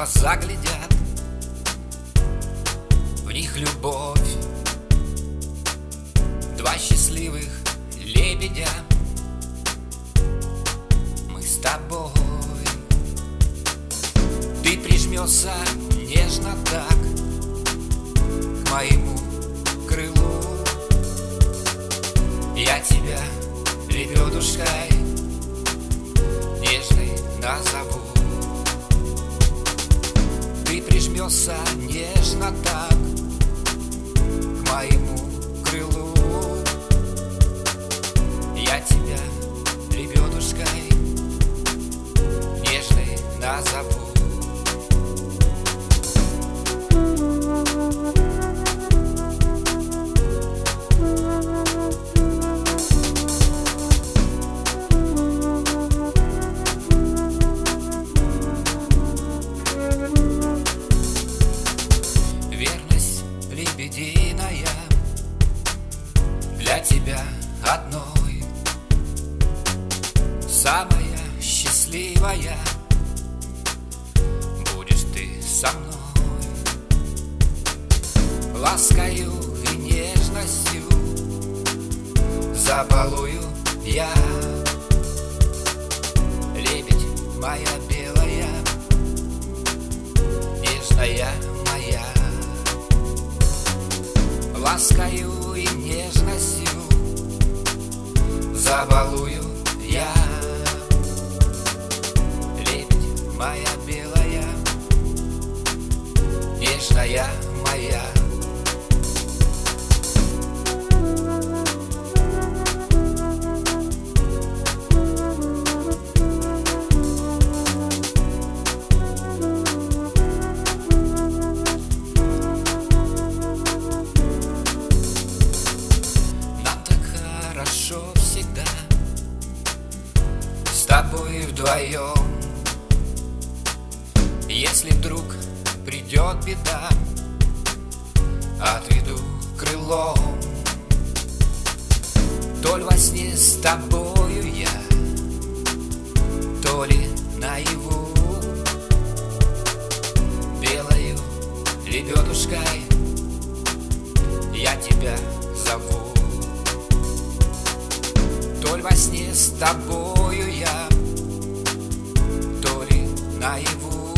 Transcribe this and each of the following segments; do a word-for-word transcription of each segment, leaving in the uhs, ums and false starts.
глаза глядят, в них любовь. Два счастливых лебедя, мы с тобой. Ты прижмешься нежно так к моему крылу, я тебя лебедушкой нежной назову. Ты прижмешься нежно так к моему крылу, я тебя лебедушкой нежной назову. Лебединая для тебя одной, самая счастливая будешь ты со мной. Ласкою и нежностью забалую я, лебедь моя белая, нежная моя. Ласкою и нежностью забалую я, лебедь моя белая, нежная моя. Хорошо всегда с тобой вдвоем. Если вдруг придет беда, отведу крылом. То ли во сне с тобою я, то ли наяву, белою лебедушкой я тебя зову. То ли во сне с тобою я, то ли наяву,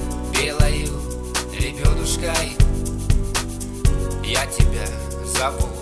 белою лебедушкой я тебя зову.